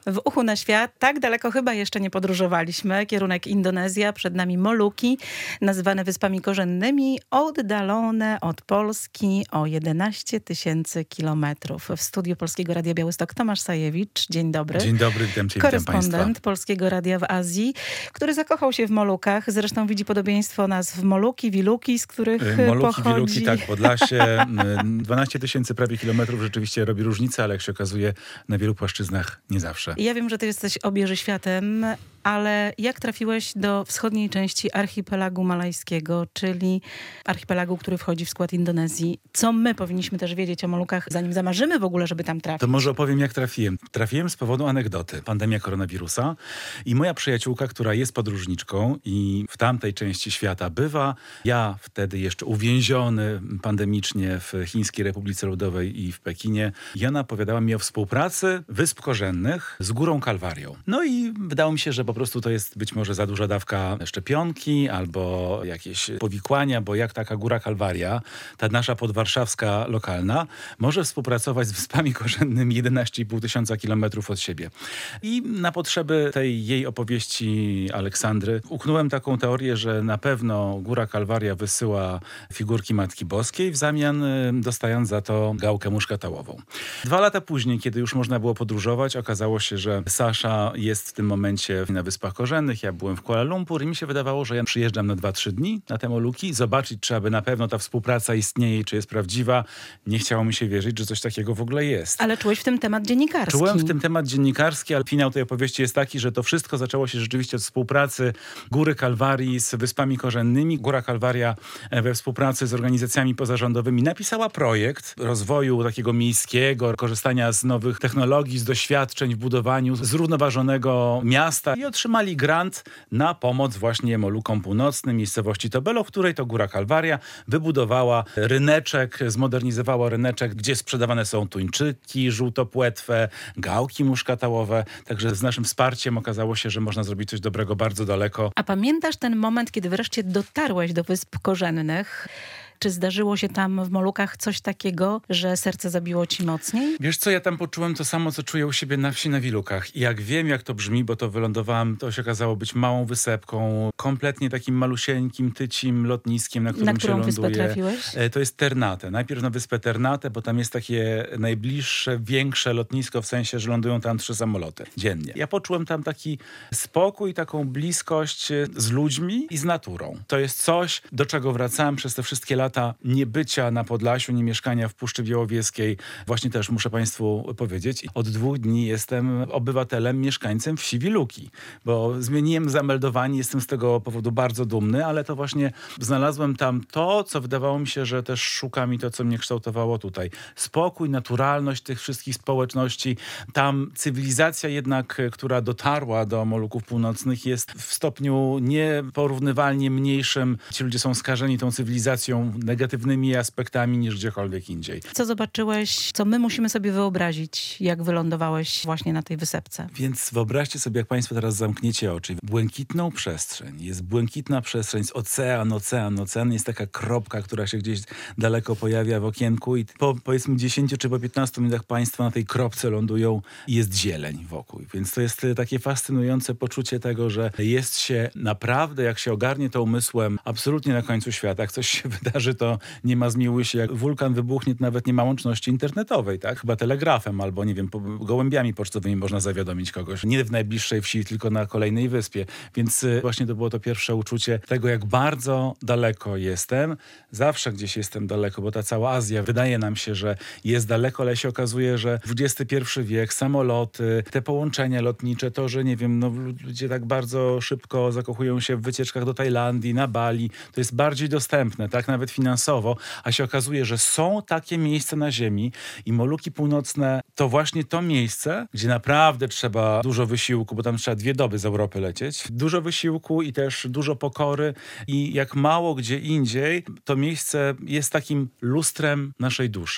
W Uchu na Świat tak daleko chyba jeszcze nie podróżowaliśmy. Kierunek Indonezja, przed nami Moluki, nazywane Wyspami Korzennymi, oddalone od Polski o 11 000 kilometrów. W studiu Polskiego Radia Białystok Tomasz Sajewicz. Dzień dobry. Dzień dobry, witam Cię, witam Państwa. Korespondent Polskiego Radia w Azji, który zakochał się w Molukach. Zresztą widzi podobieństwo nazw Moluki, Wiluki, z których Moluki, pochodzi... Wiluki, tak, Podlasie. 12 000 prawie kilometrów rzeczywiście robi różnicę, ale jak się okazuje, na wielu płaszczyznach nie zawsze. Ja wiem, że ty jesteś obieży światem, ale jak trafiłeś do wschodniej części archipelagu malajskiego, czyli archipelagu, który wchodzi w skład Indonezji? Co my powinniśmy też wiedzieć o Molukach, zanim zamarzymy w ogóle, żeby tam trafić? To może opowiem, jak trafiłem. Trafiłem z powodu anegdoty. Pandemia koronawirusa i moja przyjaciółka, która jest podróżniczką i w tamtej części świata bywa. Ja wtedy jeszcze uwięziony pandemicznie w Chińskiej Republice Ludowej i w Pekinie. I ona opowiadała mi o współpracy Wysp Korzennych z Górą Kalwarią. No i wydało mi się, że po prostu to jest być może za duża dawka szczepionki albo jakieś powikłania, bo jak taka Góra Kalwaria, ta nasza podwarszawska lokalna, może współpracować z Wyspami Korzennymi 11 500 kilometrów od siebie. I na potrzeby tej jej opowieści Aleksandry uknąłem taką teorię, że na pewno Góra Kalwaria wysyła figurki Matki Boskiej, w zamian dostając za to gałkę muszkatałową. 2 lata później, kiedy już można było podróżować, okazało się, że Sasza jest w tym momencie na Wyspach Korzennych, ja byłem w Kuala Lumpur i mi się wydawało, że ja przyjeżdżam na 2-3 dni na te Moluki, zobaczyć, czy aby na pewno ta współpraca istnieje i czy jest prawdziwa. Nie chciało mi się wierzyć, że coś takiego w ogóle jest. Ale czułeś w tym temat dziennikarski. Czułem w tym temat dziennikarski, ale finał tej opowieści jest taki, że to wszystko zaczęło się rzeczywiście od współpracy Góry Kalwarii z Wyspami Korzennymi. Góra Kalwaria we współpracy z organizacjami pozarządowymi napisała projekt rozwoju takiego miejskiego, korzystania z nowych technologii, z doświadczeń w budowaniu zrównoważonego miasta i otrzymali grant na pomoc właśnie Molukom Północnym, miejscowości Tobelo, w której to Góra Kalwaria wybudowała ryneczek, zmodernizowała ryneczek, gdzie sprzedawane są tuńczyki żółtopłetwe, gałki muszkatałowe. Także z naszym wsparciem okazało się, że można zrobić coś dobrego bardzo daleko. A pamiętasz ten moment, kiedy wreszcie dotarłeś do Wysp Korzennych? Czy zdarzyło się tam w Molukach coś takiego, że serce zabiło ci mocniej? Wiesz co, ja tam poczułem to samo, co czuję u siebie na wsi na Wilukach. I jak wiem, jak to brzmi, bo to wylądowałem, to się okazało być małą wysepką, kompletnie takim malusieńkim, tycim lotniskiem, na którym się ląduje. Na którą wyspę trafiłeś? To jest Ternate. Najpierw na wyspę Ternate, bo tam jest takie najbliższe, większe lotnisko, w sensie, że lądują tam 3 samoloty dziennie. Ja poczułem tam taki spokój, taką bliskość z ludźmi i z naturą. To jest coś, do czego wracałem przez te wszystkie lata niebycia na Podlasiu, nie mieszkania w Puszczy Białowieskiej. Właśnie też muszę Państwu powiedzieć, od 2 dni jestem obywatelem, mieszkańcem wsi Wiluki, bo zmieniłem zameldowanie, jestem z tego powodu bardzo dumny, ale to właśnie znalazłem tam to, co wydawało mi się, że też szukam i to, co mnie kształtowało tutaj. Spokój, naturalność tych wszystkich społeczności. Tam cywilizacja jednak, która dotarła do Moluków Północnych, jest w stopniu nieporównywalnie mniejszym. Ci ludzie są skażeni tą cywilizacją, negatywnymi aspektami niż gdziekolwiek indziej. Co zobaczyłeś, co my musimy sobie wyobrazić, jak wylądowałeś właśnie na tej wysepce? Więc wyobraźcie sobie, jak Państwo teraz zamkniecie oczy. Błękitną przestrzeń. Jest błękitna przestrzeń, jest ocean. Ocean jest taka kropka, która się gdzieś daleko pojawia w okienku i po powiedzmy 10 czy po 15 minutach Państwo na tej kropce lądują i jest zieleń wokół. Więc to jest takie fascynujące poczucie tego, że jest się naprawdę, jak się ogarnie to umysłem, absolutnie na końcu świata. Jak coś się wydarzy, to nie ma zmiłuj się. Jak wulkan wybuchnie, to nawet nie ma łączności internetowej, tak? Chyba telegrafem albo, nie wiem, gołębiami pocztowymi można zawiadomić kogoś. Nie w najbliższej wsi, tylko na kolejnej wyspie. Więc właśnie to było to pierwsze uczucie tego, jak bardzo daleko jestem. Zawsze gdzieś jestem daleko, bo ta cała Azja wydaje nam się, że jest daleko, ale się okazuje, że XXI wiek, samoloty, te połączenia lotnicze, to, że nie wiem, no ludzie tak bardzo szybko zakochują się w wycieczkach do Tajlandii, na Bali, to jest bardziej dostępne, tak? Nawet finansowo, a się okazuje, że są takie miejsca na Ziemi i Moluki Północne to właśnie to miejsce, gdzie naprawdę trzeba dużo wysiłku, bo tam trzeba 2 doby z Europy lecieć. Dużo wysiłku i też dużo pokory i jak mało gdzie indziej, to miejsce jest takim lustrem naszej duszy.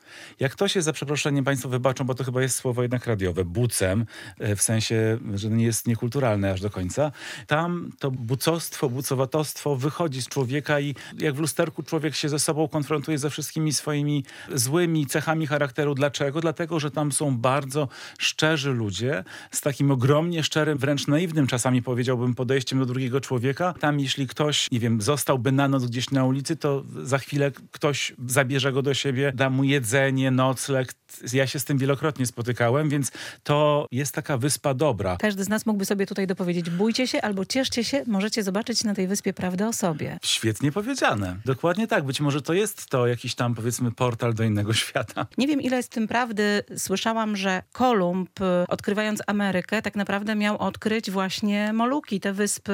Jak ktoś jest, za przeproszeniem, państwo wybaczą, bo to chyba jest słowo jednak radiowe, bucem, w sensie, że nie jest niekulturalne aż do końca, tam to bucostwo, bucowatostwo wychodzi z człowieka i jak w lusterku człowiek się ze sobą konfrontuje ze wszystkimi swoimi złymi cechami charakteru. Dlaczego? Dlatego, że tam są bardzo szczerzy ludzie z takim ogromnie szczerym, wręcz naiwnym czasami powiedziałbym podejściem do drugiego człowieka. Tam jeśli ktoś, nie wiem, zostałby na noc gdzieś na ulicy, to za chwilę ktoś zabierze go do siebie, da mu jedzenie, nocleg. Ja się z tym wielokrotnie spotykałem, więc to jest taka wyspa dobra. Każdy z nas mógłby sobie tutaj dopowiedzieć: bójcie się albo cieszcie się, możecie zobaczyć na tej wyspie prawdę o sobie. Świetnie powiedziane. Dokładnie tak. Być może to jest to jakiś tam, powiedzmy, portal do innego świata. Nie wiem, ile jest w tym prawdy. Słyszałam, że Kolumb, odkrywając Amerykę, tak naprawdę miał odkryć właśnie Moluki, te wyspy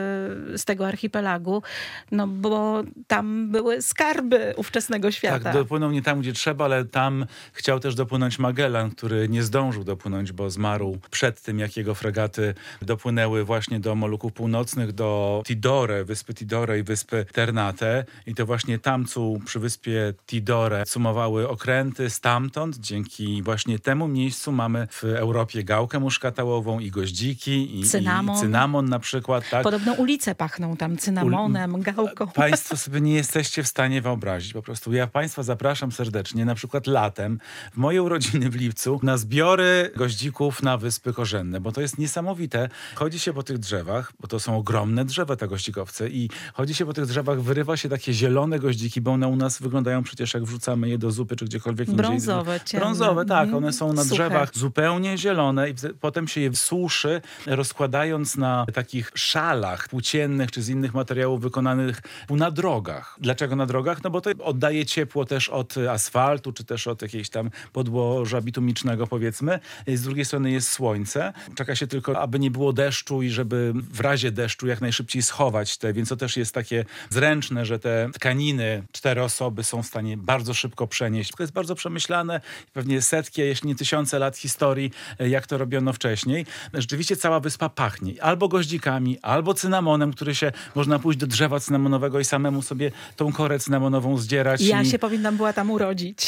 z tego archipelagu, no bo tam były skarby ówczesnego świata. Tak, dopłynął nie tam, gdzie trzeba, ale tam chciał też dopłynąć Magellan, który nie zdążył dopłynąć, bo zmarł przed tym, jak jego fregaty dopłynęły właśnie do Moluków Północnych, do Tidore, wyspy Tidore i wyspy Ternate. I to właśnie tamcu przy wyspie Tidore sumowały okręty stamtąd. Dzięki właśnie temu miejscu mamy w Europie gałkę muszkatałową i goździki i cynamon na przykład. Tak. Podobno ulice pachną tam cynamonem, gałką. Państwo sobie nie jesteście w stanie wyobrazić. Po prostu ja państwa zapraszam serdecznie, na przykład latem, w moje urodziny w lipcu, na zbiory goździków na Wyspy Korzenne, bo to jest niesamowite. Chodzi się po tych drzewach, bo to są ogromne drzewa, te goździkowce, i chodzi się po tych drzewach, wyrywa się takie zielone goździki, bo one u nas wyglądają przecież, jak wrzucamy je do zupy, czy gdziekolwiek indziej. Brązowe, ciemne. Brązowe, tak. One są na Suche. drzewach zupełnie zielone i potem się je suszy, rozkładając na takich szalach płóciennych, czy z innych materiałów wykonanych na drogach. Dlaczego na drogach? No bo to oddaje ciepło też od asfaltu, czy też od jakiejś tam podłoża bitumicznego, powiedzmy. Z drugiej strony jest słońce. Czeka się tylko, aby nie było deszczu i żeby w razie deszczu jak najszybciej schować te, więc to też jest takie zręczne, że te tkaniny 4 osoby są w stanie bardzo szybko przenieść. To jest bardzo przemyślane, pewnie setki, jeśli nie tysiące lat historii, jak to robiono wcześniej. Rzeczywiście cała wyspa pachnie albo goździkami, albo cynamonem, który się można pójść do drzewa cynamonowego i samemu sobie tą korę cynamonową zdzierać. Ja się powinnam była tam urodzić.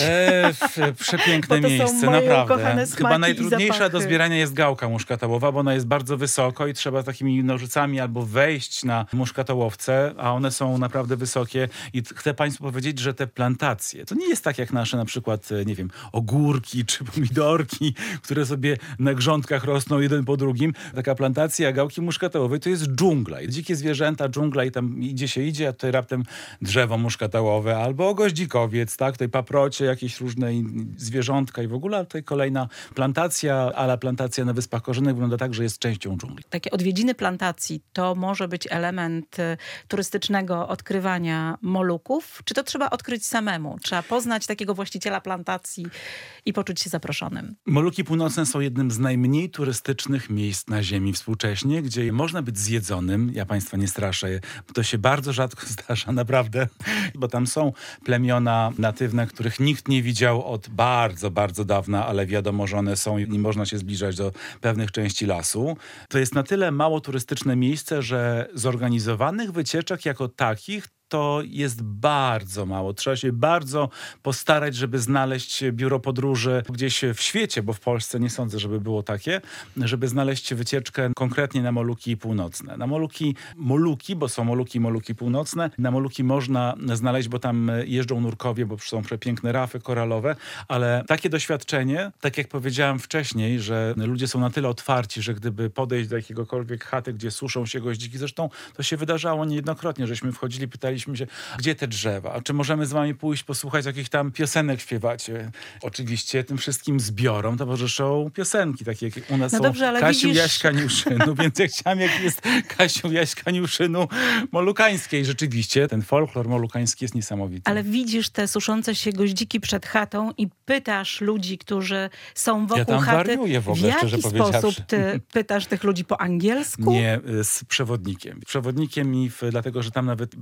Przepiękne Bo to są miejsce, moje naprawdę. ukochane smaki Chyba i najtrudniejsza zapachy. do zbierania jest gałka muszkatałowa, bo ona jest bardzo wysoko i trzeba takimi nożycami albo wejść na muszkatołowce, a one są naprawdę wysokie. I chcę państwu powiedzieć, że te plantacje, to nie jest tak jak nasze na przykład, nie wiem, ogórki czy pomidorki, które sobie na grządkach rosną jeden po drugim. Taka plantacja gałki muszkatałowej to jest dżungla. Dzikie zwierzęta, dżungla i tam idzie, a tutaj raptem drzewo muszkatałowe albo goździkowiec, tak? Tutaj paprocie, jakieś różne zwierzątka i w ogóle, a tutaj kolejna plantacja, ale plantacja na Wyspach Korzennych wygląda tak, że jest częścią dżungli. Takie odwiedziny plantacji to może być element turystycznego odkrywania Moluków? Czy to trzeba odkryć samemu? Trzeba poznać takiego właściciela plantacji i poczuć się zaproszonym? Moluki Północne są jednym z najmniej turystycznych miejsc na Ziemi współcześnie, gdzie można być zjedzonym. Ja państwa nie straszę, to się bardzo rzadko zdarza, naprawdę, bo tam są plemiona natywne, których nikt nie widział od bardzo, bardzo dawna, ale wiadomo, że one są i nie można się zbliżać do pewnych części lasu. To jest na tyle mało turystyczne miejsce, że zorganizowanych wycieczek jako takich to jest bardzo mało. Trzeba się bardzo postarać, żeby znaleźć biuro podróży gdzieś w świecie, bo w Polsce nie sądzę, żeby było takie, żeby znaleźć wycieczkę konkretnie na Moluki Północne. Na Moluki, bo są Moluki Północne. Na Moluki można znaleźć, bo tam jeżdżą nurkowie, bo są przepiękne rafy koralowe, ale takie doświadczenie, tak jak powiedziałem wcześniej, że ludzie są na tyle otwarci, że gdyby podejść do jakiegokolwiek chaty, gdzie suszą się goździki, zresztą to się wydarzało niejednokrotnie, żeśmy wchodzili, pytaliśmy się, gdzie te drzewa? A czy możemy z wami pójść, posłuchać jakichś tam piosenek śpiewacie? Oczywiście tym wszystkim zbiorom towarzyszą piosenki, takie jak u nas są dobrze, ale Kasiu, widzisz... Jaś, Kaniuszynu, więc ja chciałam, jak jest Kasiu, Jaś, Kaniuszynu molukańskiej. Rzeczywiście ten folklor molukański jest niesamowity. Ale widzisz te suszące się goździki przed chatą i pytasz ludzi, którzy są wokół tam chaty, wariuję w ogóle, w szczerze jaki powiedziawszy. sposób ty pytasz tych ludzi po angielsku? Nie, z przewodnikiem. Przewodnikiem dlatego, że tam nawet Bahasa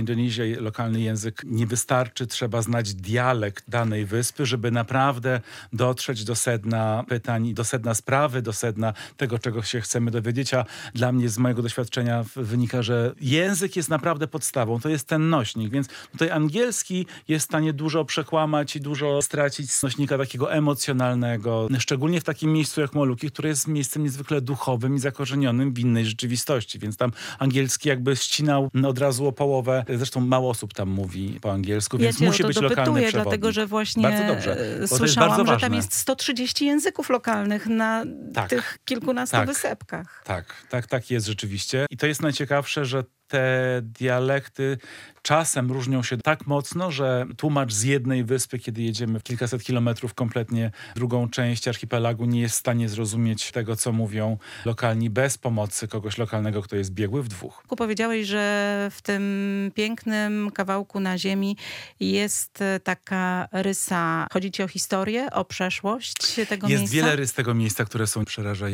Indonesia, lokalny język nie wystarczy, trzeba znać dialekt danej wyspy, żeby naprawdę dotrzeć do sedna pytań, do sedna sprawy, do sedna tego, czego się chcemy dowiedzieć, a dla mnie z mojego doświadczenia wynika, że język jest naprawdę podstawą, to jest ten nośnik, więc tutaj angielski jest w stanie dużo przekłamać i dużo stracić z nośnika takiego emocjonalnego, szczególnie w takim miejscu jak Moluki, które jest miejscem niezwykle duchowym i zakorzenionym w innej rzeczywistości, więc tam angielski jakby ścinał od razu o połowę, zresztą mało osób tam mówi po angielsku, więc musi być lokalny przewodnik. Dlatego, że właśnie bardzo dobrze, słyszałam, że tam jest 130 języków lokalnych na tych kilkunastu wysepkach. Tak jest rzeczywiście. I to jest najciekawsze, że te dialekty czasem różnią się tak mocno, że tłumacz z jednej wyspy, kiedy jedziemy kilkaset kilometrów kompletnie drugą część archipelagu, nie jest w stanie zrozumieć tego, co mówią lokalni bez pomocy kogoś lokalnego, kto jest biegły w dwóch. Powiedziałeś, że w tym pięknym kawałku na ziemi jest taka rysa. Chodzi ci o historię, o przeszłość tego miejsca? Jest wiele rys tego miejsca, które są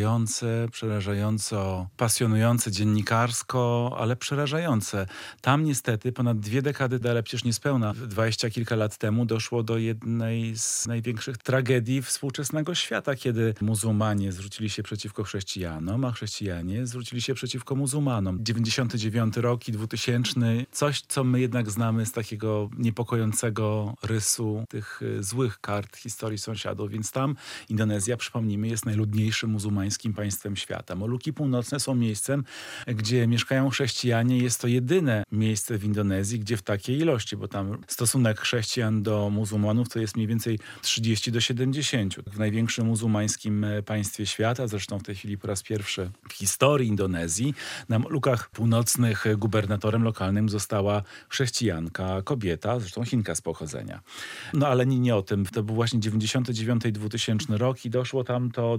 przerażająco pasjonujące dziennikarsko, ale przerażające. Tam niestety ponad 2 dekady, ale przecież niespełna 20 kilka lat temu doszło do jednej z największych tragedii współczesnego świata, kiedy muzułmanie zwrócili się przeciwko chrześcijanom, a chrześcijanie zwrócili się przeciwko muzułmanom. 99 rok i 2000, coś, co my jednak znamy z takiego niepokojącego rysu tych złych kart historii sąsiadów, więc tam Indonezja, przypomnijmy, jest najludniejszym muzułmańskim państwem świata. Moluki Północne są miejscem, gdzie mieszkają chrześcijanie. Jest to jedyne miejsce w Indonezji, gdzie w takiej ilości, bo tam stosunek chrześcijan do muzułmanów to jest mniej więcej 30 do 70. W największym muzułmańskim państwie świata, zresztą w tej chwili po raz pierwszy w historii Indonezji, na Molukach Północnych gubernatorem lokalnym została chrześcijanka, kobieta, zresztą Chinka z pochodzenia. No ale nie o tym. To był właśnie 99 i 2000 rok i doszło tam do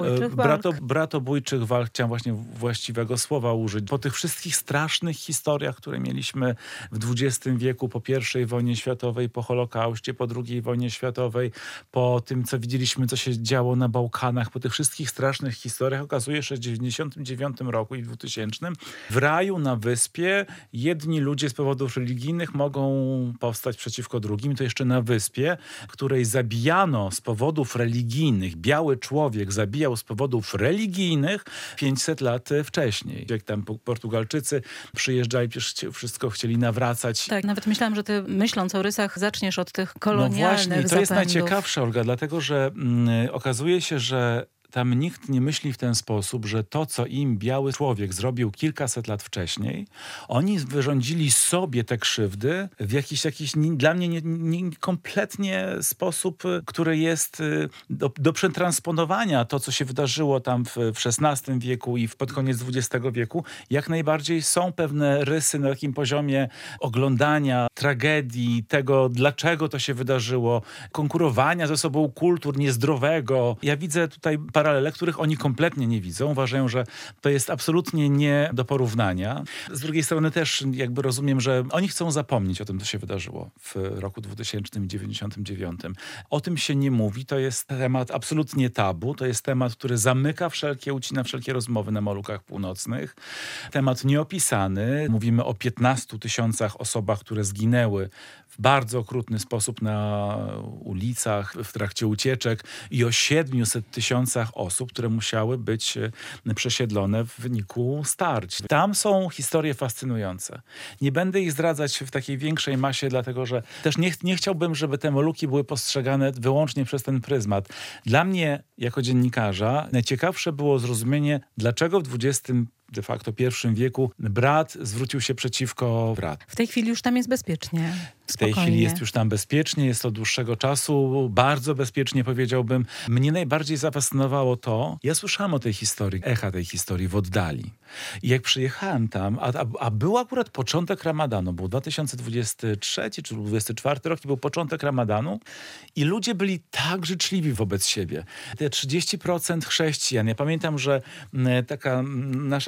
bratobójczych walk. Chciałem właśnie właściwego słowa użyć. Po tych wszystkich strasznych historiach, które mieliśmy w XX wieku, po I wojnie światowej, po Holokauście, po II wojnie światowej, po tym, co widzieliśmy, co się działo na Bałkanach, po tych wszystkich strasznych historiach, okazuje się, że w 99 roku i w 2000 w raju na wyspie jedni ludzie z powodów religijnych mogą powstać przeciwko drugim. To jeszcze na wyspie, której zabijano z powodów religijnych. Biały człowiek zabijał z powodów religijnych 500 lat wcześniej. Jak tam Portugalczycy przyjeżdżali, wszystko chcieli nawracać. Tak, nawet myślałam, że ty myśląc o rysach zaczniesz od tych kolonialnych zapędów. No właśnie, to jest najciekawsze, Olga, dlatego, że okazuje się, że tam nikt nie myśli w ten sposób, że to, co im biały człowiek zrobił kilkaset lat wcześniej, oni wyrządzili sobie te krzywdy w jakiś dla mnie kompletnie sposób, który jest do przetransponowania. To, co się wydarzyło tam w XVI wieku i pod koniec XX wieku, jak najbardziej są pewne rysy na takim poziomie oglądania tragedii, tego, dlaczego to się wydarzyło, konkurowania ze sobą kultur niezdrowego. Ja widzę tutaj paralele, których oni kompletnie nie widzą. Uważają, że to jest absolutnie nie do porównania. Z drugiej strony też jakby rozumiem, że oni chcą zapomnieć o tym, co się wydarzyło w roku 2099. O tym się nie mówi. To jest temat absolutnie tabu. To jest temat, który ucina wszelkie rozmowy na Molukach Północnych. Temat nieopisany. Mówimy o 15 000 osobach, które zginęły w bardzo okrutny sposób na ulicach, w trakcie ucieczek i o 700 000 osób, które musiały być przesiedlone w wyniku starć. Tam są historie fascynujące. Nie będę ich zdradzać w takiej większej masie, dlatego że też nie chciałbym, żeby te Moluki były postrzegane wyłącznie przez ten pryzmat. Dla mnie, jako dziennikarza, najciekawsze było zrozumienie, dlaczego w de facto I wieku brat zwrócił się przeciwko bratu. W tej chwili już tam jest bezpiecznie. W tej chwili jest już tam bezpiecznie, jest od dłuższego czasu, bardzo bezpiecznie powiedziałbym. Mnie najbardziej zafascynowało to, ja słyszałem o tej historii, echa tej historii w oddali. I jak przyjechałem tam, a był akurat początek Ramadanu, był 2023 czy 2024 rok i był początek Ramadanu i ludzie byli tak życzliwi wobec siebie. Te 30% chrześcijan. Ja pamiętam, że taka nasza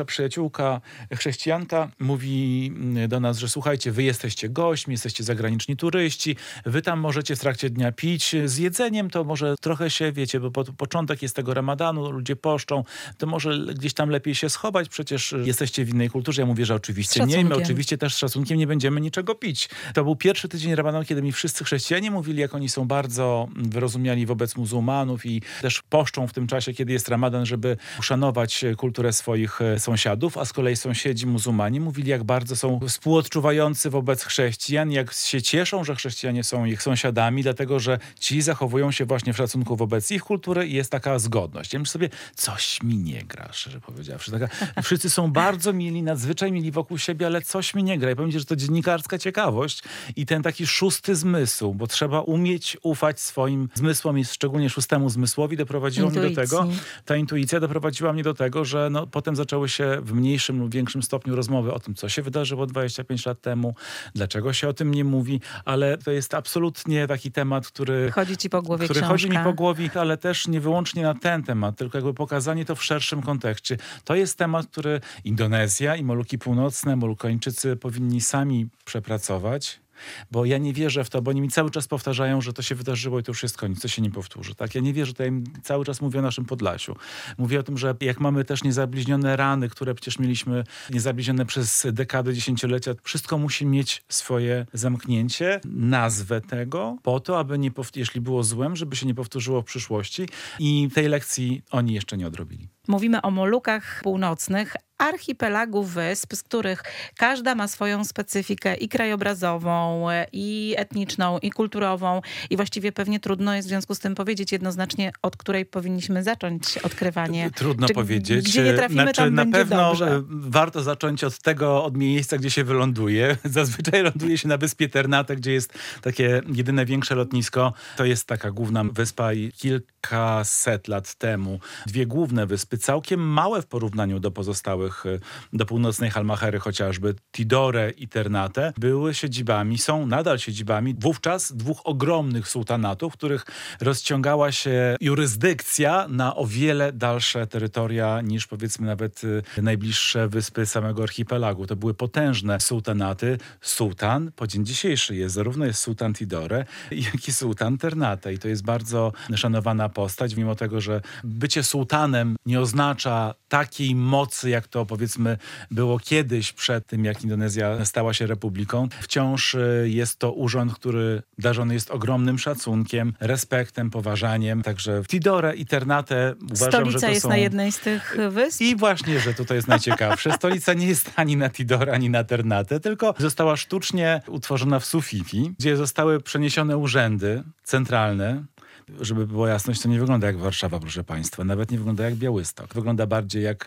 przyjaciółka chrześcijanka mówi do nas, że słuchajcie, wy jesteście gośćmi, jesteście zagraniczni turyści, wy tam możecie w trakcie dnia pić. Z jedzeniem to może trochę się, wiecie, bo początek jest tego ramadanu, ludzie poszczą, to może gdzieś tam lepiej się schować, przecież jesteście w innej kulturze. Ja mówię, że oczywiście nie, my oczywiście też z szacunkiem nie będziemy niczego pić. To był pierwszy tydzień ramadanu, kiedy mi wszyscy chrześcijanie mówili, jak oni są bardzo wyrozumiali wobec muzułmanów i też poszczą w tym czasie, kiedy jest ramadan, żeby uszanować kulturę swoich sąsiadów, a z kolei sąsiedzi muzułmani mówili, jak bardzo są współodczuwający wobec chrześcijan, jak się cieszą, że chrześcijanie są ich sąsiadami, dlatego, że ci zachowują się właśnie w szacunku wobec ich kultury i jest taka zgodność. Ja myślę sobie, coś mi nie gra, szczerze powiedziawszy. Wszyscy są bardzo mili, nadzwyczaj mili wokół siebie, ale coś mi nie gra. I powiem ci, że to dziennikarska ciekawość i ten taki szósty zmysł, bo trzeba umieć ufać swoim zmysłom i szczególnie szóstemu zmysłowi doprowadziło mnie do tego, ta intuicja doprowadziła mnie do tego, że potem zaczęły się w mniejszym lub większym stopniu rozmowy o tym, co się wydarzyło 25 lat temu, dlaczego się o tym nie mówi, ale to jest absolutnie taki temat, który chodzi ci po głowie który chodzi mi po głowie, ale też nie wyłącznie na ten temat, tylko jakby pokazanie to w szerszym kontekście. To jest temat, który Indonezja i Moluki Północne, Molukończycy powinni sami przepracować. Bo ja nie wierzę w to, bo oni mi cały czas powtarzają, że to się wydarzyło i to już jest koniec, to się nie powtórzy. Tak? Ja nie wierzę, to ja im cały czas mówię o naszym Podlasiu. Mówię o tym, że jak mamy też niezabliźnione rany, które przecież mieliśmy niezabliźnione przez dekady, dziesięciolecia, wszystko musi mieć swoje zamknięcie, nazwę tego, po to, aby jeśli było złem, żeby się nie powtórzyło w przyszłości i tej lekcji oni jeszcze nie odrobili. Mówimy o Molukach Północnych, archipelagu wysp, z których każda ma swoją specyfikę i krajobrazową, i etniczną, i kulturową. I właściwie pewnie trudno jest w związku z tym powiedzieć jednoznacznie, od której powinniśmy zacząć odkrywanie. Trudno powiedzieć. Gdzie nie trafimy, tam na będzie pewno dobrze. Warto zacząć od miejsca, gdzie się wyląduje. Zazwyczaj ląduje się na wyspie Ternate, gdzie jest takie jedyne większe lotnisko. To jest taka główna wyspa i kilkaset lat temu dwie główne wyspy, całkiem małe w porównaniu do pozostałych, do północnej Halmahery chociażby, Tidore i Ternate, były siedzibami, są nadal siedzibami wówczas dwóch ogromnych sułtanatów, w których rozciągała się jurysdykcja na o wiele dalsze terytoria niż powiedzmy nawet najbliższe wyspy samego archipelagu. To były potężne sułtanaty. Sułtan po dzień dzisiejszy jest, zarówno jest sułtan Tidore, jak i sułtan Ternate. I to jest bardzo szanowana postać, mimo tego, że bycie sułtanem nie oznacza takiej mocy, jak to powiedzmy było kiedyś przed tym, jak Indonezja stała się republiką. Wciąż jest to urząd, który darzony jest ogromnym szacunkiem, respektem, poważaniem. Także Tidore i Ternate uważam, Stolica że to jest są... na jednej z tych wysp? I właśnie, że tutaj jest najciekawsze. Stolica nie jest ani na Tidore, ani na Ternate, tylko została sztucznie utworzona w Sufifi, gdzie zostały przeniesione urzędy centralne. Żeby było jasność, to nie wygląda jak Warszawa, proszę państwa. Nawet nie wygląda jak Białystok. Wygląda bardziej jak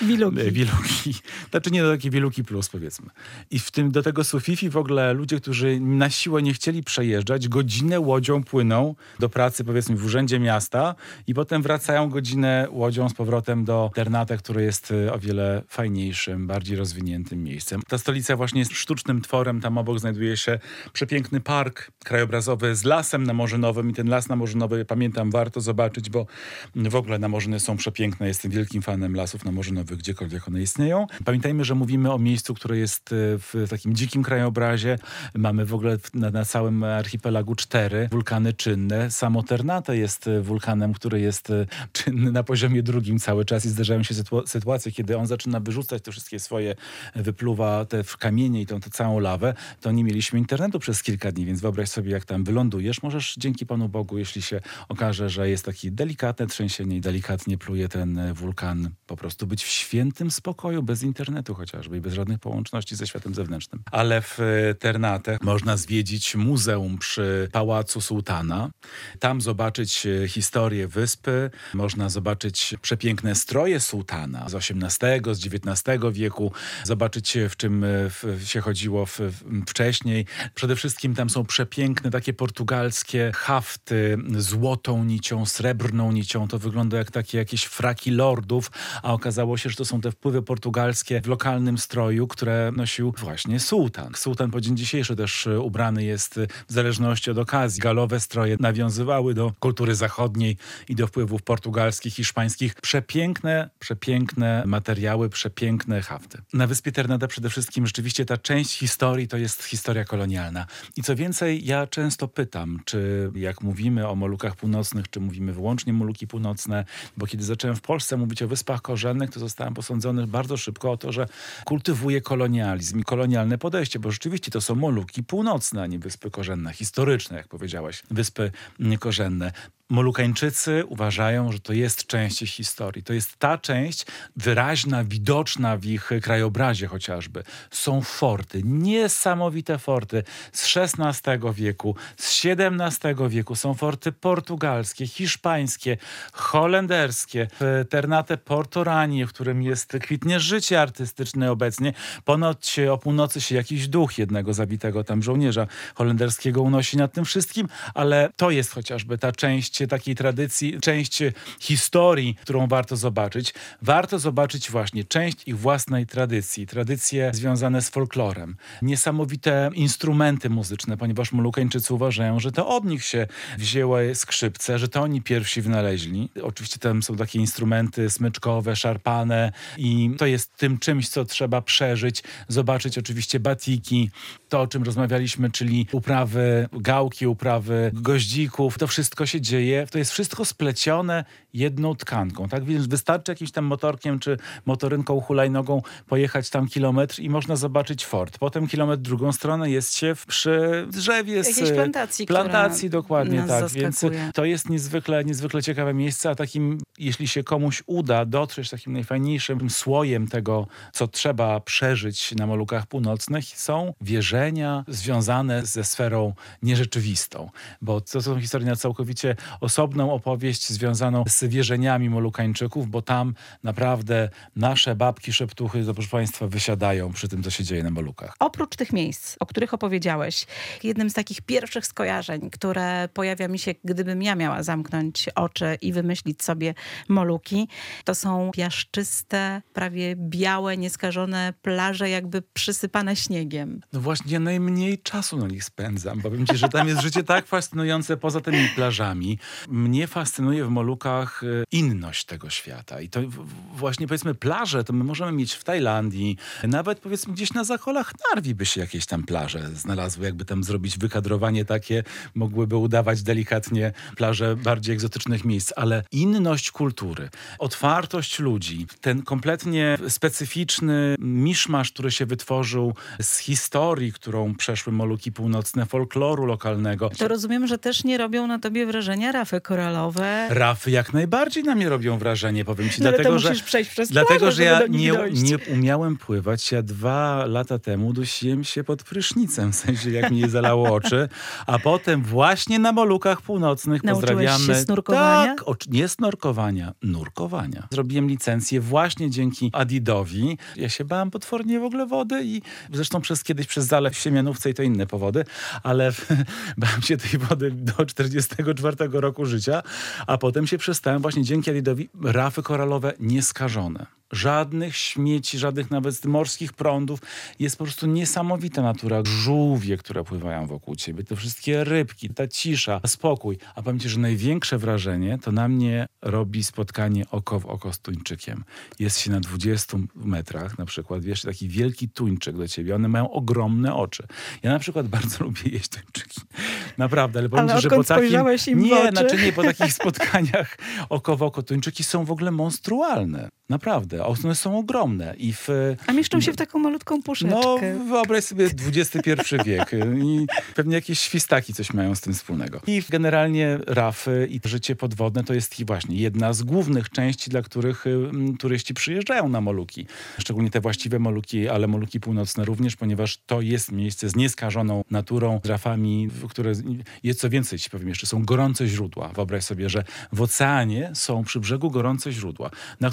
Wiluki. Znaczy nie, takie Wiluki plus, powiedzmy. I do tego Sufifi w ogóle ludzie, którzy na siłę nie chcieli przejeżdżać, godzinę łodzią płyną do pracy, powiedzmy, w urzędzie miasta i potem wracają godzinę łodzią z powrotem do Ternate, które jest o wiele fajniejszym, bardziej rozwiniętym miejscem. Ta stolica właśnie jest sztucznym tworem. Tam obok znajduje się przepiękny park krajobrazowy z lasem namorzynowym i ten las namorzinowy, pamiętam, warto zobaczyć, bo w ogóle namorzyny są przepiękne. Jestem wielkim fanem lasów namorzynowych, gdziekolwiek one istnieją. Pamiętajmy, że mówimy o miejscu, które jest w takim dzikim krajobrazie. Mamy w ogóle na całym archipelagu 4 wulkany czynne. Samo Ternate jest wulkanem, który jest czynny na poziomie 2 cały czas i zdarzają się sytuacje, kiedy on zaczyna wyrzucać te wszystkie swoje, wypluwa te kamienie i tą całą lawę. To nie mieliśmy internetu przez kilka dni, więc wyobraź sobie, jak tam wylądujesz. Możesz dzięki Panu Bogu, jeśli się okaże, że jest takie delikatne trzęsienie i delikatnie pluje ten wulkan, po prostu być w świętym spokoju, bez internetu chociażby i bez żadnych połączności ze światem zewnętrznym. Ale w Ternate można zwiedzić muzeum przy Pałacu Sułtana. Tam zobaczyć historię wyspy. Można zobaczyć przepiękne stroje sułtana z XVIII, z XIX wieku. Zobaczyć, w czym się chodziło wcześniej. Przede wszystkim tam są przepiękne takie portugalskie hafty z złotą nicią, srebrną nicią. To wygląda jak takie jakieś fraki lordów, a okazało się, że to są te wpływy portugalskie w lokalnym stroju, które nosił właśnie sułtan. Sułtan po dzień dzisiejszy też ubrany jest w zależności od okazji. Galowe stroje nawiązywały do kultury zachodniej i do wpływów portugalskich, hiszpańskich. Przepiękne materiały, przepiękne hafty. Na Wyspie Ternate przede wszystkim rzeczywiście ta część historii to jest historia kolonialna. I co więcej, ja często pytam, czy jak mówimy o Molukach Północnych, czy mówimy wyłącznie Moluki Północne, bo kiedy zacząłem w Polsce mówić o Wyspach Korzennych, to zostałem posądzony bardzo szybko o to, że kultywuję kolonializm i kolonialne podejście, bo rzeczywiście to są Moluki Północne, a nie Wyspy Korzenne, historyczne, jak powiedziałaś, Wyspy Korzenne. Molukańczycy uważają, że to jest część ich historii. To jest ta część wyraźna, widoczna w ich krajobrazie chociażby. Są forty, niesamowite forty z XVI wieku, z XVII wieku. Są forty portugalskie, hiszpańskie, holenderskie. W Ternate Portoranie, w którym kwitnie życie artystyczne obecnie. Ponoć o północy się jakiś duch jednego zabitego tam żołnierza holenderskiego unosi nad tym wszystkim, ale to jest chociażby ta część takiej tradycji, część historii, którą warto zobaczyć. Warto zobaczyć właśnie część ich własnej tradycji. Tradycje związane z folklorem. Niesamowite instrumenty muzyczne, ponieważ Molukańczycy uważają, że to od nich się wzięły skrzypce, że to oni pierwsi wynaleźli. Oczywiście tam są takie instrumenty smyczkowe, szarpane i to jest tym czymś, co trzeba przeżyć. Zobaczyć oczywiście batiki, to o czym rozmawialiśmy, czyli uprawy gałki, uprawy goździków. To wszystko się dzieje. To jest wszystko splecione jedną tkanką, tak? Więc wystarczy jakimś tam motorkiem czy motorynką hulajnogą pojechać tam kilometr i można zobaczyć fort. Potem kilometr drugą stronę jest się przy drzewie z plantacji dokładnie tak. Zaskakuje. Więc to jest niezwykle ciekawe miejsce, a takim, jeśli się komuś uda dotrzeć takim najfajniejszym słojem tego, co trzeba przeżyć na Molukach Północnych, są wierzenia związane ze sferą nierzeczywistą, bo to są historie na całkowicie osobną opowieść związaną z wierzeniami Molukańczyków, bo tam naprawdę nasze babki szeptuchy, proszę Państwa, wysiadają przy tym, co się dzieje na Molukach. Oprócz tych miejsc, o których opowiedziałeś, jednym z takich pierwszych skojarzeń, które pojawia mi się, gdybym ja miała zamknąć oczy i wymyślić sobie Moluki, to są piaszczyste, prawie białe, nieskażone plaże, jakby przysypane śniegiem. No właśnie, najmniej czasu na nich spędzam. Powiem ci, że tam jest życie tak fascynujące poza tymi plażami. Mnie fascynuje w Molukach inność tego świata. I to właśnie, powiedzmy, plaże to my możemy mieć w Tajlandii. Nawet, powiedzmy, gdzieś na zakolach Narwi by się jakieś tam plaże znalazły. Jakby tam zrobić wykadrowanie takie, mogłyby udawać delikatnie plaże bardziej egzotycznych miejsc. Ale inność kultury, otwartość ludzi, ten kompletnie specyficzny miszmasz, który się wytworzył z historii, którą przeszły Moluki Północne, folkloru lokalnego. To rozumiem, że też nie robią na tobie wrażenia rafy koralowe. Rafy jak najbardziej na mnie robią wrażenie, powiem ci. No, Dlatego, ale to musisz przejść przez dlatego, plażę, że ja żeby do nich dojść. nie umiałem pływać. Ja 2 lata temu dusiłem się pod prysznicem, w sensie jak mi je zalało oczy. A potem właśnie na Molukach Północnych pozdrawiamy. Się snorkowania? Tak, nie snorkowania, nurkowania. Zrobiłem licencję właśnie dzięki Adidowi. Ja się bałem potwornie w ogóle wody i zresztą kiedyś przez zalew w Siemianówce i to inne powody, ale bałem się tej wody do 44 roku życia, a potem się przestałem właśnie dzięki Adidowi. Rafy koralowe nieskażone. Żadnych śmieci, żadnych nawet morskich prądów. Jest po prostu niesamowita natura. Żółwie, które pływają wokół ciebie, te wszystkie rybki, ta cisza, spokój. A powiem ci, że największe wrażenie to na mnie robi spotkanie oko w oko z tuńczykiem. Jest się na 20 metrach na przykład, wiesz, taki wielki tuńczyk do ciebie. One mają ogromne oczy. Ja na przykład bardzo lubię jeść tuńczyki. Naprawdę, ale powiem ci, że po takim... Nie, po takich spotkaniach oko w oko tuńczyki są w ogóle monstrualne. Naprawdę. One są ogromne. A mieszczą się w taką malutką puszeczkę. No, wyobraź sobie XXI wiek. I pewnie jakieś świstaki coś mają z tym wspólnego. I generalnie rafy i życie podwodne to jest właśnie jedna z głównych części, dla których turyści przyjeżdżają na Moluki. Szczególnie te właściwe Moluki, ale Moluki Północne również, ponieważ to jest miejsce z nieskażoną naturą, z rafami, które jest, co więcej ci powiem jeszcze, są gorące źródła. Wyobraź sobie, że w oceanie są przy brzegu gorące źródła, na których można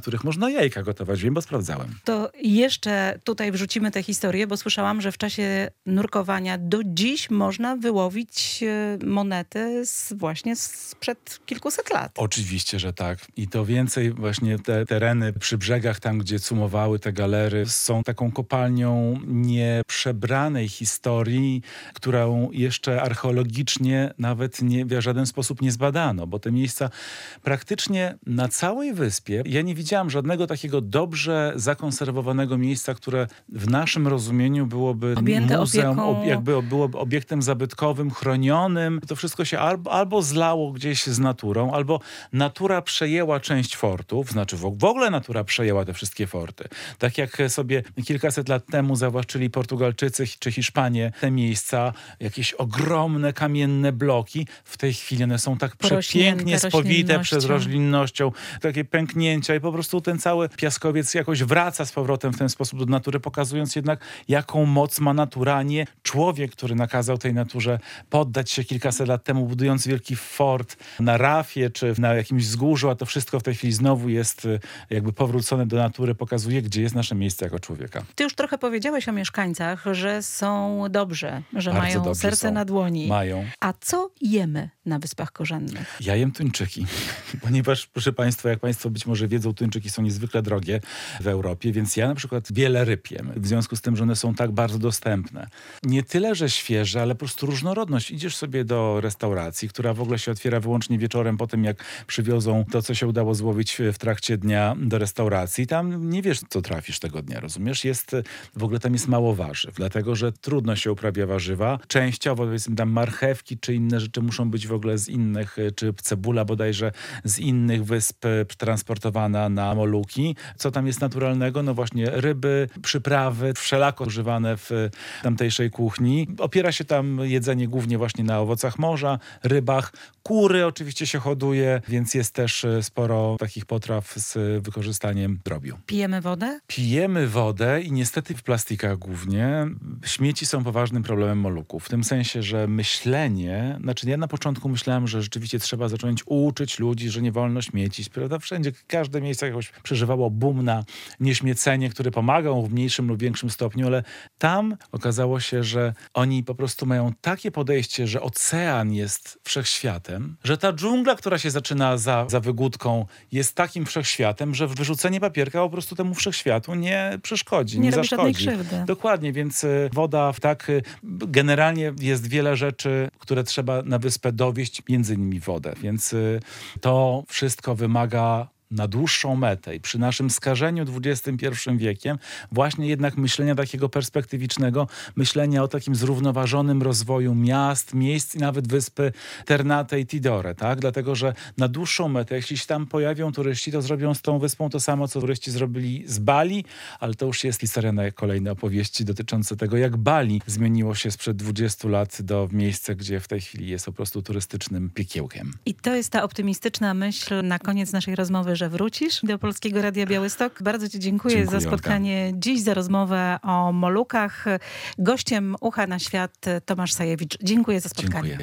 można jajka gotować, wiem, bo sprawdzałem. To jeszcze tutaj wrzucimy tę historię, bo słyszałam, że w czasie nurkowania do dziś można wyłowić monety właśnie sprzed kilkuset lat. Oczywiście, że tak. I to więcej właśnie te tereny przy brzegach, tam gdzie cumowały te galery, są taką kopalnią nieprzebranej historii, którą jeszcze archeologicznie nawet w żaden sposób nie zbadano, bo te miejsca praktycznie na całej wyspie, ja nie widziałam żadnego takiego dobrze zakonserwowanego miejsca, które w naszym rozumieniu byłoby objęte muzeum, opieką... jakby byłoby obiektem zabytkowym, chronionym. To wszystko się albo zlało gdzieś z naturą, albo natura przejęła część fortów, znaczy w ogóle natura przejęła te wszystkie forty. Tak jak sobie kilkaset lat temu zawłaszczyli Portugalczycy czy Hiszpanie te miejsca, jakieś ogromne kamienne bloki, w tej chwili one są tak przepięknie spowite przez roślinnością, takie pęknięcia i po prostu ten cały piaskowiec jakoś wraca z powrotem w ten sposób do natury, pokazując jednak, jaką moc ma natura, a nie człowiek, który nakazał tej naturze poddać się kilkaset lat temu, budując wielki fort na rafie czy na jakimś wzgórzu, a to wszystko w tej chwili znowu jest jakby powrócone do natury, pokazuje, gdzie jest nasze miejsce jako człowieka. Ty już trochę powiedziałeś o mieszkańcach, że są dobrze, że Bardzo mają serce na dłoni. Mają. A co jemy na Wyspach Korzennych? Ja jem tuńczyki, ponieważ, proszę Państwa, jak Państwo być może wiedzą, tuńczyki są niezwykle drogie w Europie, więc ja na przykład wiele ryb jem, w związku z tym, że one są tak bardzo dostępne. Nie tyle, że świeże, ale po prostu różnorodność. Idziesz sobie do restauracji, która w ogóle się otwiera wyłącznie wieczorem po tym, jak przywiozą to, co się udało złowić w trakcie dnia do restauracji. Tam nie wiesz, co trafisz tego dnia, rozumiesz? W ogóle tam jest mało warzyw, dlatego, że trudno się uprawia warzywa. Częściowo, powiedzmy, tam marchewki czy inne rzeczy muszą być w ogóle z innych, czy cebula bodajże z innych wysp transportowana na Moluki. Co tam jest naturalnego? No właśnie ryby, przyprawy, wszelako używane w tamtejszej kuchni. Opiera się tam jedzenie głównie właśnie na owocach morza, rybach. Kury oczywiście się hoduje, więc jest też sporo takich potraw z wykorzystaniem drobiu. Pijemy wodę? Pijemy wodę i niestety w plastikach głównie. Śmieci są poważnym problemem Moluków. W tym sensie, że myślenie, znaczy ja na początku myślałem, że rzeczywiście trzeba zacząć uczyć ludzi, że nie wolno śmiecić. Prawda? Wszędzie, każde miejsce jakoś przeżywało boom na nieśmiecenie, które pomagał w mniejszym lub większym stopniu, ale tam okazało się, że oni po prostu mają takie podejście, że ocean jest wszechświatem, że ta dżungla, która się zaczyna za wygódką, jest takim wszechświatem, że wyrzucenie papierka po prostu temu wszechświatu nie przeszkodzi, nie robi żadnej zaszkodzi. krzywdy. Dokładnie, więc woda, tak, generalnie jest wiele rzeczy, które trzeba na wyspę dowieść, między innymi wodę, więc to wszystko wymaga na dłuższą metę i przy naszym skażeniu XXI wiekiem właśnie jednak myślenia takiego perspektywicznego, myślenia o takim zrównoważonym rozwoju miast, miejsc i nawet wyspy Ternate i Tidore, tak? Dlatego, że na dłuższą metę, jeśli się tam pojawią turyści, to zrobią z tą wyspą to samo, co turyści zrobili z Bali, ale to już jest historia na kolejne opowieści dotyczące tego, jak Bali zmieniło się sprzed 20 lat do miejsca, gdzie w tej chwili jest po prostu turystycznym piekiełkiem. I to jest ta optymistyczna myśl na koniec naszej rozmowy, że wrócisz do Polskiego Radia Białystok. Bardzo Ci dziękuję za spotkanie dziś, za rozmowę o Molukach. Gościem Ucha na Świat Tomasz Sajewicz. Dziękuję za spotkanie. Dziękuję.